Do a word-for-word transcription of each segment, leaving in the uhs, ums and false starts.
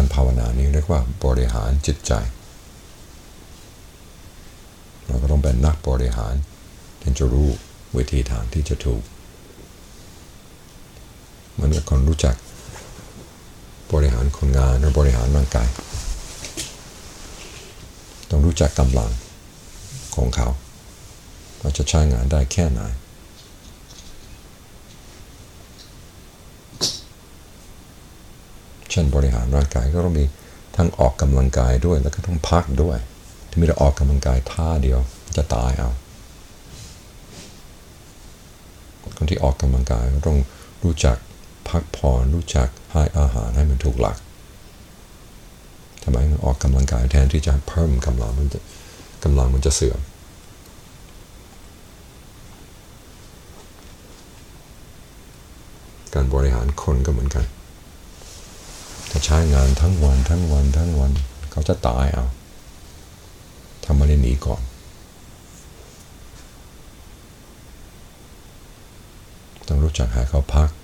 ภาวนานี้เรียกว่าบริหารจิตใจเราก็ต้องเป็นนักบริหารที่จะรู้วิธีทางที่จะถูกเหมือนกับคนรู้จักบริหารคนงานหรือบริหารร่างกายต้องรู้จักกำลังของเขาว่าจะใช้งานได้แค่ไหนเช่นบริหารร่างกายก็ต้องมีทั้งออกกำลังกายด้วยแล้วก็ต้องพักด้วยถ้าไม่ได้ออกกำลังกายท่าเดียวจะตายเอาคนที่ออกกำลังกายก็ต้องรู้จักพักผ่อนรู้จักให้อาหารให้มันถูกหลักทำไมออกกำลังกายแทนที่จะเพิ่มกำลังมันจะกำลังมันจะเสื่อมการบริหารคนก็เหมือนกันถ้าใช้งานทั้งวันทั้งวันทั้งวันเขาจะตายเอาทำไมได้หนีก่อนต้องรู้จักให้เขาพัก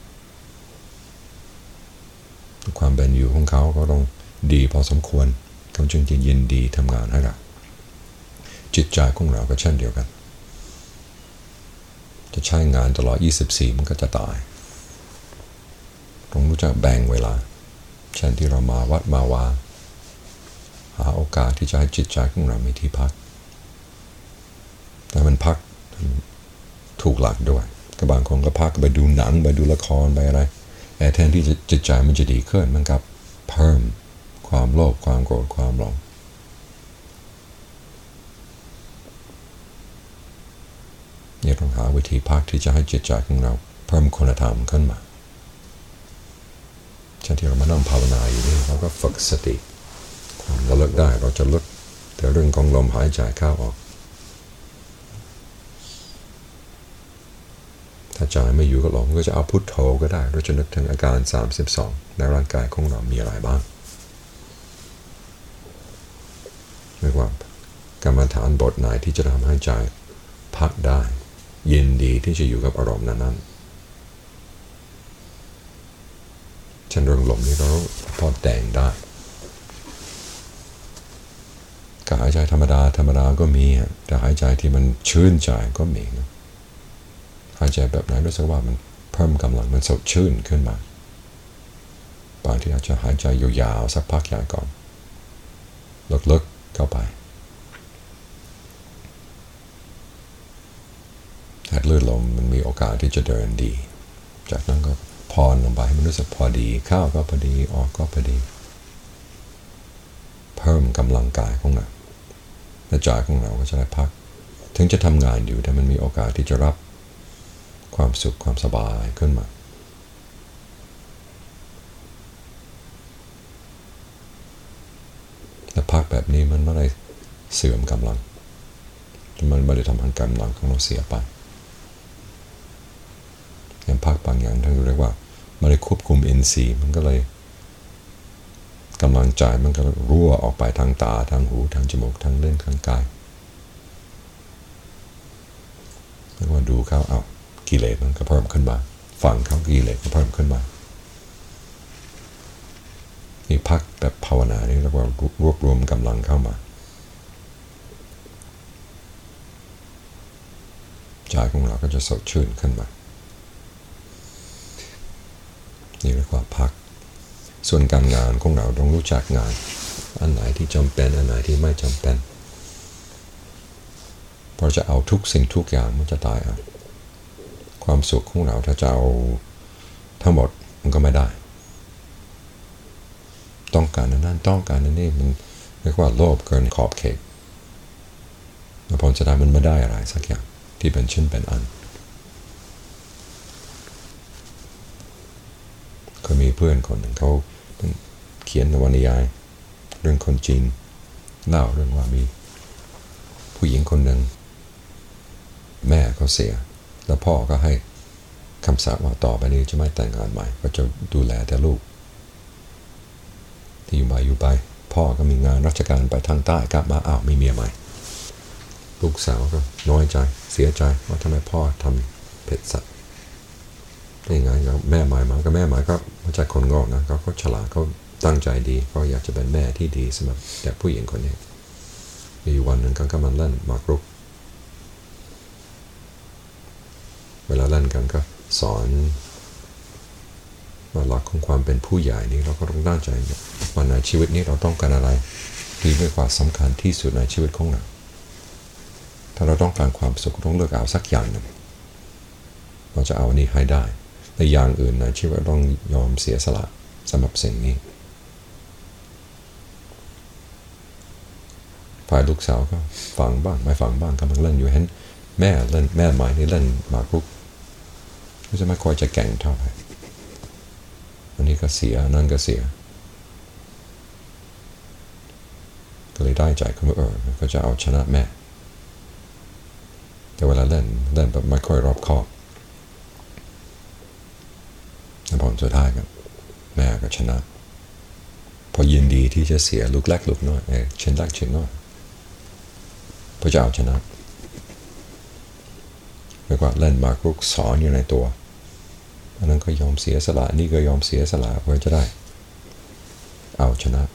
ความเป็นอยู่ของเขาก็ต้องดีพอสมควรเขาจึงจะยินดีทำงานให้เราจิตใจของเราก็เช่นเดียวกันจะใช้งานตลอดยี่สิบสี่มันก็จะตายต้องรู้จักแบ่งเวลาเช่นที่เรามาวัดมาวาหาโอกาสที่จะให้จิตใจของเรามีที่พักแต่มันพักถูกหลักด้วยก็บางคนก็พักไปดูหนังไปดูละครไปอะไรแต่แทนที่จิตใจมันจะดีขึ้นมันกับเพิ่มความโลภความโกรธความหลงเนี่ยต้องหาวิธีพักที่จะให้จิตใจของเราเพิ่มคุณธรรมขึ้นมาเช่นที่เรามานั่งภาวนาอยู่นี่เราก็ฝึกสติความระลึกได้เราจะลึกแต่เรื่องของลมหายใจเข้าออกถ้าใจไม่อยู่กับลมก็จะเอาพุทโธก็ได้เราจะนึกถึงอาการสามสิบสองในร่างกายของเรามีอะไรบ้างเรียกว่ากรรมฐานบทไหนที่จะทำให้ใจพักได้ยินดีที่จะอยู่กับอารมณ์นั้นๆเช่นเรื่องลมนี่เราพอแต่งได้การหายใจธรรมดาธรรมดาก็มีแต่หายใจที่มันชื่นใจก็มีนะหายใจแบบไหนรู้สึกว่ามันเพิ่มกำลังมันสดชื่นขึ้นมาบางทีอาจจะหายใจยาวๆสักพักใหญ่ก่อนลึกๆเข้าไปหัดลื่นลมมันมีโอกาสที่จะเดินดีจากนั้นก็พรลงไปให้มันรู้สึกพอดีเข้าก็พอดีออกก็พอดีเพิ่มกำลังกายของเราและใจของเราก็จะได้พักถึงจะทำงานอยู่แต่มันมีโอกาสที่จะรับความสุขความสบายขึ้นมาแต่พักแบบนี้มันไม่ได้เสื่อมกำลังมันไม่ได้ทำให้กำลังของเราเสียไปอย่างพักบางอย่างท่านเรียกว่าไม่ได้ควบคุม เอ็น ซี มันก็เลยกำลังใจมันก็รั่วออกไปทางตาทางหูทางจมูกทางเล่นทางกายเรียกว่าดูเข้าเอากิเลสมันก็เพิ่มขึ้นมาฟังเขากิเลสก็เพิ่มขึ้นมานี่พักแบบภาวนานี่เรียกว่ารวบรวมกำลังเข้ามาใจของเราก็จะสดชื่นขึ้นมานี่เรียกว่าพักส่วนการงานของเราต้องรู้จักงานอันไหนที่จำเป็นอันไหนที่ไม่จำเป็นเพราะจะเอาทุกสิ่งทุกอย่างมันจะตายเอาความสุขของเราถ้าจะเอาทั้งหมดมันก็ไม่ได้ต้องการนั่นต้องการนั่นนี่มันเรียกว่าโลภเกินขอบเขตแล้วผลจะได้มันไม่ได้อะไรสักอย่างที่เป็นชิ้นเป็นอันก็มีเพื่อนคนหนึ่งเขาเขียนนวนิยายเรื่องคนจีนเล่าเรื่องว่ามีผู้หญิงคนหนึ่งแม่เขาเสียแล้วพ่อก็ให้คำสั่งว่าต่อไปนี้จะไม่แต่งงานใหม่ก็จะดูแลแต่ลูกที่อยู่ไปอยู่ไปพ่อก็มีงานราชการไปทางใต้กลับมาอ้าวมีเมียใหม่ลูกสาวก็น้อยใจเสียใจว่าทำไมพ่อทำเผ็ดสัตว์ได้ไงแล้วแม่ใหม่มาก็แม่ใหม่ก็มาจากคนงอกนะเขาก็ฉลาดเขาตั้งใจดีก็อยากจะเป็นแม่ที่ดีสำหรับเด็กผู้หญิงคนนี้มีวันหนึ่งก็มันเล่นหมากรุกเวลาเล่นกันก็สอนว่าหลักของความเป็นผู้ใหญ่นี้เราก็ต้องตั้งใจว่าในชีวิตนี้เราต้องการอะไรดีมากกว่าสำคัญที่สุดในชีวิตของเราถ้าเราต้องการความสุขต้องเลือกเอาสักอย่างหนึ่งเราจะเอาอันนี้ให้ได้ในอย่างอื่นในชีวิตต้องยอมเสียสละสำหรับสิ่งนี้ฝ่ายลูกสาวก็ฟังบ้างไม่ฟังบ้างกำลังเล่นอยู่เห็นแม่เล่นแม่หมายนี่เล่นหมากรุกก็จะไม่ค่อยจะแก่งเท่าไหร่อันนี้ก็เสียนั่นก็เสียก็เลยได้ใจเขาว่าเออก็จะเอาชนะแม่แต่เวลาเล่นเล่นแบบไม่ค่อยรอบคอบแล้วผลสุดท้ายครับแม่ก็ชนะพอยินดีที่จะเสียลูกเล็กลูกน้อยเออเช่นเล็กเช่นน้อยพระเจ้าชนะเรียกว่าเล่นหมากรุกสอนอยู่ในตัวอันนั้นก็ยอมเสียสละนี่ก็ยอมเสียสละเพื่อจะได้เอาชนะ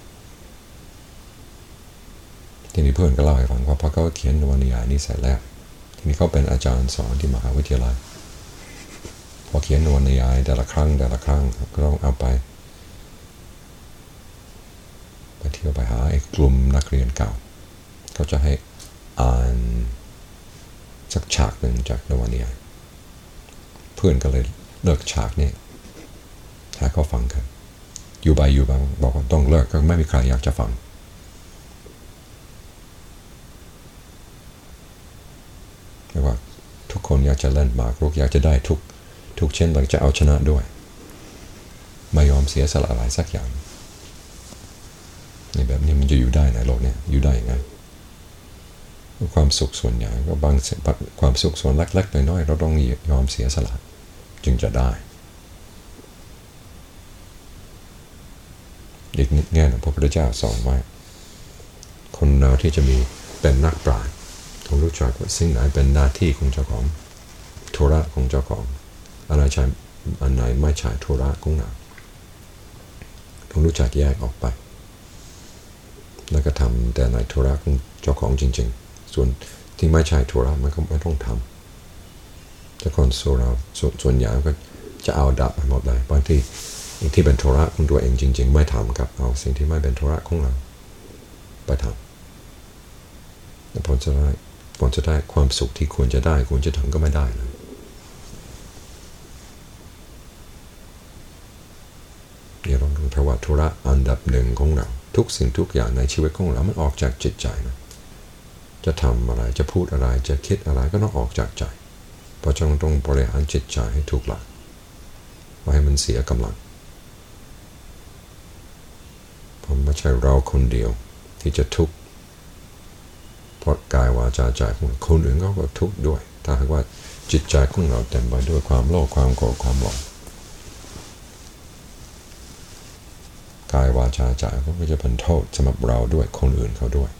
ทีนี้เพื่อนก็เล่าให้ฟังว่าพอเขาเขียนนวนิยายนี้เสร็จแล้วทีนี้เขาเป็นอาจารย์สอนที่มหาวิทยาลัยพอเขียนนวนิยายแต่ละครั้งแต่ละครั้งก็ต้องเอาไปไปเที่ยวไปหาไอ้กลุ่มนักเรียนเก่าเขาจะให้อ่านสักฉากหนึ่งจากนวนิยายเพื่อนก็เลยเลิกฉากนี้หาเขาฟังกันอยู่ไปอยู่บางบอกว่าต้องเลิกก็ไม่มีใครอยากจะฟังเรียกว่าทุกคนอยากจะเล่นหมากรุกอยากจะได้ทุกทุกเช่นหลังจะเอาชนะด้วยไม่ยอมเสียสละอะไรสักอย่างในแบบนี้มันจะอยู่ได้ในโลกนี้อยู่ได้ยังไงความสุขส่วนใหญ่ก็บางความสุขส่วนเล็กๆน้อยๆเราต้องยอมเสียสละจึงจะได้อีกแง่หนึ่งพระพุทธเจ้าสอนไว้คนเราที่จะมีเป็นนักปราชญ์ต้องรู้จักว่าสิ่งไหนเป็นหน้าที่ของเจ้าของธุระของเจ้าของอะไรใช่อันไหนไม่ใช่ธุระของเราต้องรู้จักแยกออกไปแล้วก็ทำแต่ในธุระของเจ้าของจริงๆส่วนที่ไม่ใช่ธุระมันก็ไม่ต้องทำแต่คนส่วนเราส่วนใหญ่ก็จะเอาดับหมดเลยบางทีที่เป็นธุระของตัวเองจริงๆไม่ทำครับเอาสิ่งที่ไม่เป็นธุระของเราไปทำแล้วผลจะได้ผลจะได้ความสุขที่ควรจะได้ควรจะทำก็ไม่ได้เลยเดี๋ยวลองดูเพราะว่าธุระอันดับหนึ่งของเราทุกสิ่งทุกอย่างในชีวิตของเรามันออกจากจิตใจนะจะทำอะไรจะพูดอะไรจะคิดอะไรก็ต้องออกจากใจเพราะฉะนั้นต้องบริหารจิตใจให้ถูกหลักไม่ให้มันเสียกำลังผมไม่ใช่เราคนเดียวที่จะทุกข์เพราะกายวาจาใจของคนอื่นก็ทุกข์ด้วยถ้าหากว่าจิตใจของเราเต็มไปด้วยความโลภความโกรธความหลงกายวาจาใจก็จะเป็นโทษสำหรับเราด้วยคนอื่นเขาด้วย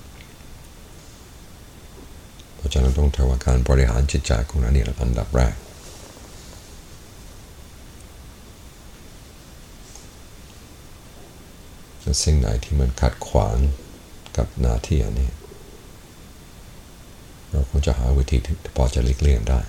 เพราะฉะนั้นต้องทำว่าการบริหารจิตใจของเรานี่อันดับแรกสิ่งไหนที่มันขัดขวางกับหน้าที่อันนี้เราคงจะหาวิธีที่พอจะหลีกเลี่ยงได้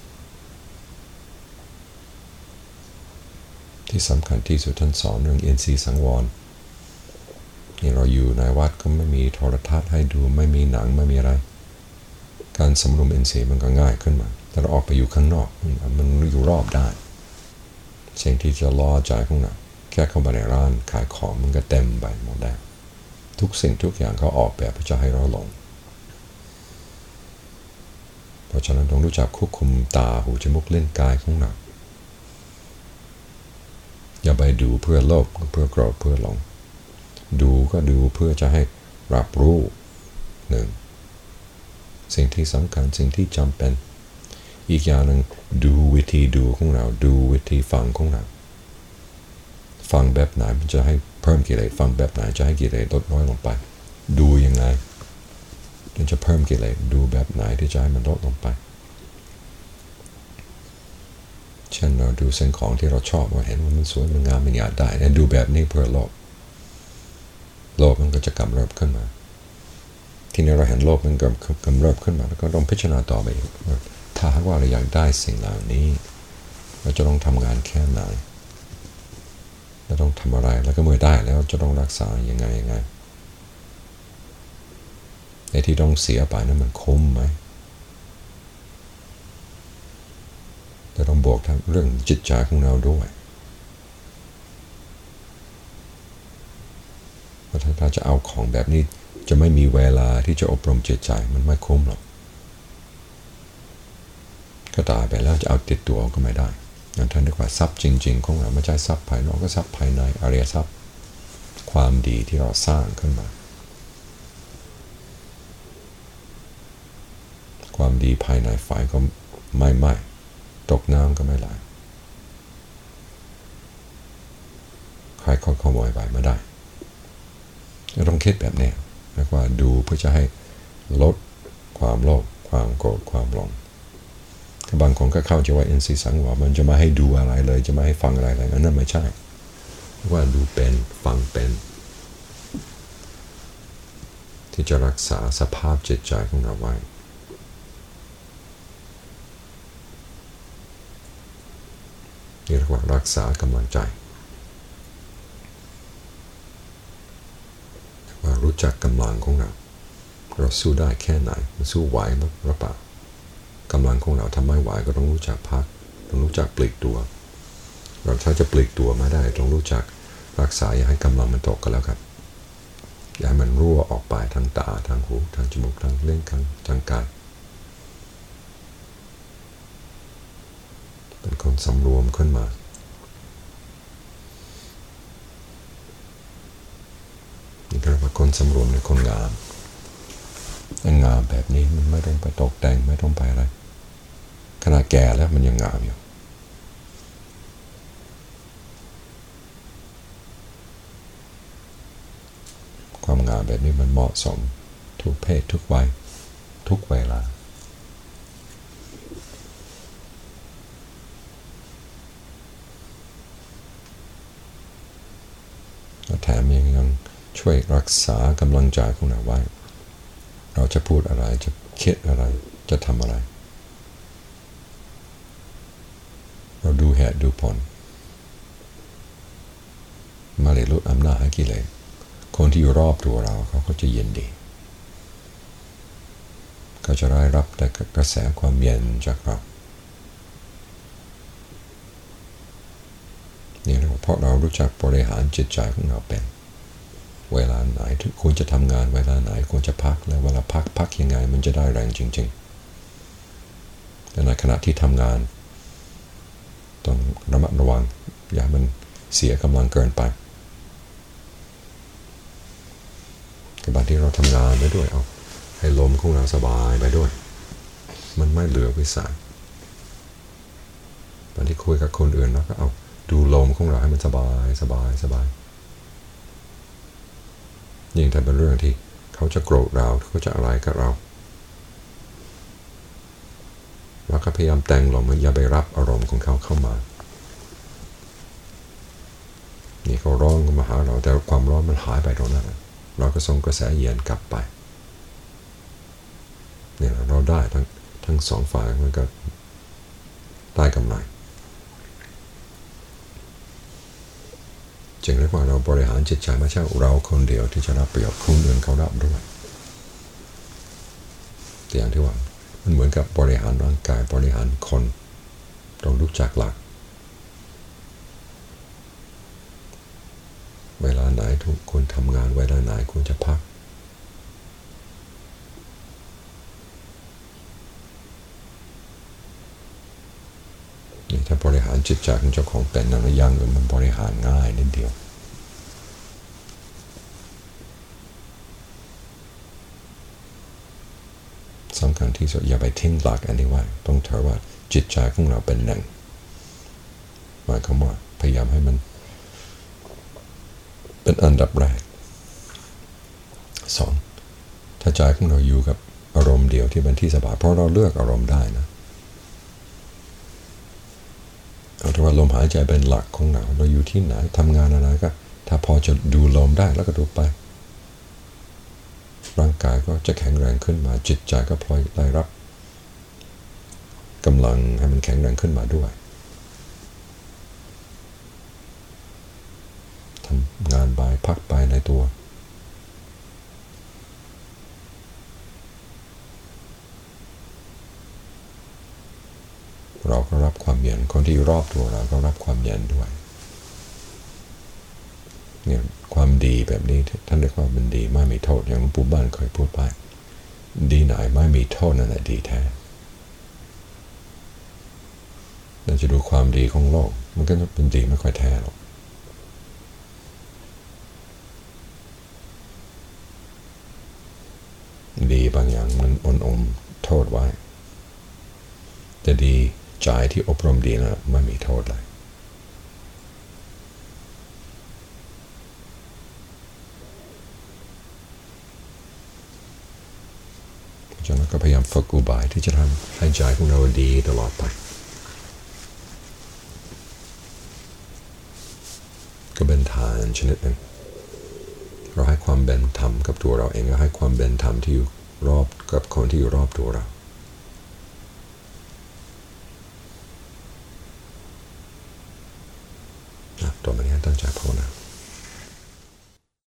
ที่สำคัญที่สุดท่านสอนเรื่องอินทรีย์สังวรนี่เราอยู่ในวัดก็ไม่มีโทรทัศน์ให้ดูไม่มีหนังไม่มีอะไรการสำรวมอินทรีย์มันก็ง่ายขึ้นมาแต่เราออกไปอยู่ข้างนอกมันอยู่รอบได้สิ่งที่จะล่อใจของเราแค่เข้ามาในร้านขายของมันก็เต็มไปหมดแล้วทุกสิ่งทุกอย่างเขาออกแบบเพื่อจะให้เราหลงเพราะฉะนั้นต้องรู้จักควบคุมตาหูจมูกลิ้นกายของเราอย่าไปดูเพื่อโลภเพื่อโกรธเพื่อหลงดูก็ดูเพื่อจะให้รับรู้หนึ่งสิ่งที่สำคัญสิ่งที่จำเป็นอีกอย่างหนึ่งดูวิธีดูของเราดูวิธีฟังของเราฟังแบบไหนมันจะให้เพิ่มกิเลสฟังแบบไหนจะให้กิเลสลดน้อยลงไปดูยังไงมันจะเพิ่มกิเลสดูแบบไหนที่จะให้มันลดลงไปเช่นเราดูสิ่งของที่เราชอบเราเห็นว่ามันสวยมันงามมันอยากได้ดูแบบนี้เพื่อโลภโลภมันก็จะกำเริบขึ้นมาที่นี้เราเห็นโลภมันกำเริบขึ้นมาแล้วก็ต้องพิจารณาต่อไปอีกถ้าหากว่าเราอยากได้สิ่งเหล่านี้เราจะต้องทำงานแค่ไหนเราต้องทำอะไรแล้วก็เมื่อได้แล้วจะต้องรักษายังไงยังไงในที่ต้องเสียไปนั้นมันคุ้มไหมจะต้องบวกทั้งเรื่องจิตใจของเราด้วยเพราะถ้าจะเอาของแบบนี้จะไม่มีเวลาที่จะอบรมจิตใจมันไม่คุ้มหรอกก็ตายไปแล้วจะเอาติดตัวก็ไม่ได้อย่างท่านเรียกว่าทรัพย์จริงๆของเราไม่ใช่ทรัพย์ภายนอกก็ทรัพย์ภายในอริยทรัพย์ความดีที่เราสร้างขึ้นมาความดีภายในไฟก็ไม่ไหม้ตกน้ำก็ไม่ไหลใครเขาขโมยไปไม่ได้เราต้องคิดแบบนี้เรียกว่าดูเพื่อจะให้ลดความโลภความโกรธความหลงบางคนก็เข้าใจว่าอินทรีย์สังวรมันจะมาให้ดูอะไรเลยจะมาให้ฟังอะไรเลยนั่นไม่ใช่ว่าดูเป็นฟังเป็นที่จะรักษาสภาพจิตใจของเราไว้นี่เรียกว่ารักษากำลังใจว่ารู้จักกำลังของเราเราสู้ได้แค่ไหนมันสู้ไหวหรือเปล่ากำลังของเราทำไม่ไหวก็ต้องรู้จักพักต้องรู้จักปลีกตัวเราถ้าจะปลีกตัวไม่ได้ต้องรู้จักรักษาอย่าให้กำลังมันตกกันแล้วครับอย่าให้มันรั่วออกไปทางตาทางหูทางจมูกทางเล่นทางทางกายเป็นคนสำรวมขึ้นมานี่ก็เรียกว่าคนสำรวมในคนงามงามแบบนี้มันไม่ต้องไปตกแต่งไม่ต้องไปอะไรขนาดแก่แล้วมันยังงามอยู่ความงามแบบนี้มันเหมาะสมทุกเพศทุกวัยทุกเวลาแถมยังยังช่วยรักษากำลังใจของเราไว้เราจะพูดอะไรจะคิดอะไรจะทำอะไรเราดูเหตุดูผลมาเลยลดอำนาจให้กิเลสคนที่อยู่รอบตัวเราเขาก็จะเย็นดีเขาจะได้รับแต่กระแสความเย็นจากเรานี่เรียกว่าเพราะเรารู้จักบริหารจิตใจของเราเป็นเวลาไหนควรจะทำงานเวลาไหนควรจะพักและเวลาพักพักยังไงมันจะได้แรงจริงๆแต่ในขณะที่ทำงานต้องระมัดระวังอย่ามันเสียกำลังเกินไปกับบางที่เราทำงานไปด้วยเอาให้ลมของเราสบายไปด้วยมันไม่เหลือวิสัยบางที่คุยกับคนอื่นเราก็เอาดูลมของเราให้มันสบายสบายสบายยิ่งถ้าเป็นเรื่องที่เขาจะโกรธเราเขาจะอะไรกับเราเราก็พยายามแต่งลมอย่าไปรับอารมณ์ของเขาเข้ามานี่เขาร้องมาหาเราแต่ความร้อนมันหายไปตรงนั้นเราก็ส่งกระแสเย็นกลับไปเนี่ยเราได้ทั้งทั้งสองฝ่ายมันก็ได้กำไรจึงเรียกว่าเราบริหารจิตใจไม่ใช่เราคนเดียวที่จะรับประโยชน์คนอื่นเขารับด้วยแต่อย่างที่ว่ามันเหมือนกับบริหารร่างกายบริหารคนต้องรู้จักหลักเวลาไหนทุกคนทำงานเวลาไหนควรจะพักนี่ถ้าบริหารจิตใจของเจ้าของเป็นนั่นอย่างอื่นมันบริหารง่ายนิดเดียวสำคัญที่สุดอย่าไปทิ้งหลักอันนี้ไว้ต้องถือว่าจิตใจของเราเป็นหนึ่งหมายความว่าพยายามให้มันเป็นอันดับแรกสองถ้าใจของเราอยู่กับอารมณ์เดียวที่เป็นที่สบายเพราะเราเลือกอารมณ์ได้นะเอาถือว่าลมหายใจเป็นหลักของเราเราอยู่ที่ไหนทำงานอะไรก็ถ้าพอจะดูลมได้แล้วก็ดูไปร่างกายก็จะแข็งแรงขึ้นมาจิตใจก็พลอยได้รับกำลังให้มันแข็งแรงขึ้นมาด้วยทำงานไปพักไปในตัวเราก็รับความเย็นคนที่รอบตัวเราก็รับความเย็นด้วยเนี่ยความดีแบบนี้ท่านเรียกว่าเป็นดีไม่มีโทษอย่างหลวงปู่บ้านเคยพูดไปดีไหนไม่มีโทษนั่นแหละดีแท้เราจะดูความดีของโลกมันก็เป็นดีไม่ค่อยแท้หรอกดีบางอย่างมันอมอมโทษไว้แต่ดีใจที่อบรมดีนะไม่มีโทษเลยฉะนั้นก็พยายามฝึกอุบายที่จะทำให้ใจของเราดีตลอดไปก็เป็นทานชนิดหนึ่งเราให้ความเป็นธรรมกับตัวเราเองก็ให้ความเป็นธรรมที่อยู่รอบกับคนที่อยู่รอบตัวเราต่อมานี้ตั้งใจภาวนา